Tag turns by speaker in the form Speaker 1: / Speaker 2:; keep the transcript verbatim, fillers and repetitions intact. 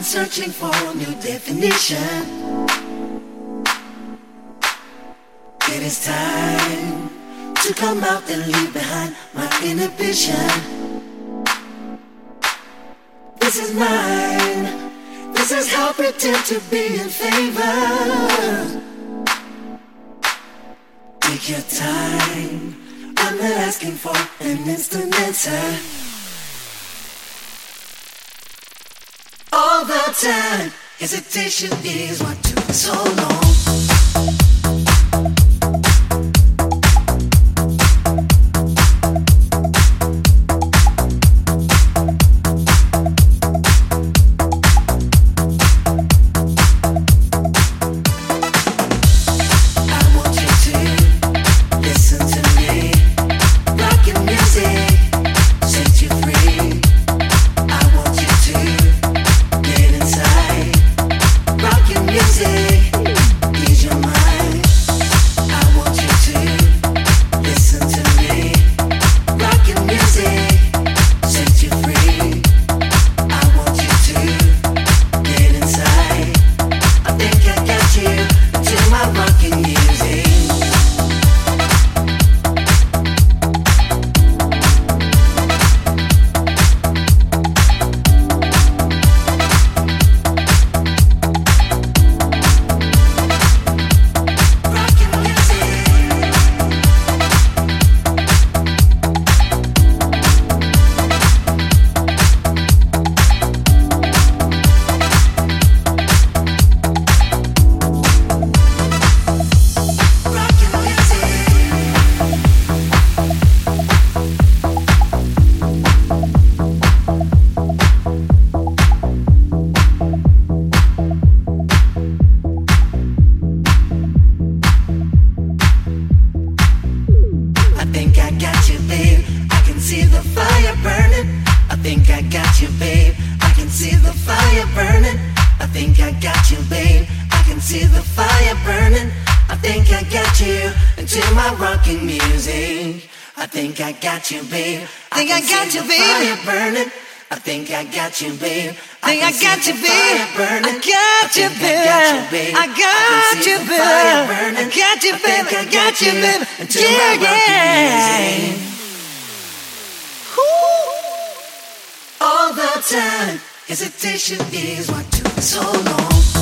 Speaker 1: searching for a new definition. It is time to come out and leave behind my inhibition. This is mine. This is how I pretend to be in favor. Take your time. I'm not asking for an instant answer. All the time, hesitation is what took so long. You, babe. I think I got you, babe. Burning. I think I got you, babe. I think I got you, babe. I got you, babe. I got you, babe. I got you, babe. I got you, babe. Yeah, yeah. All the time, hesitation is what took so long.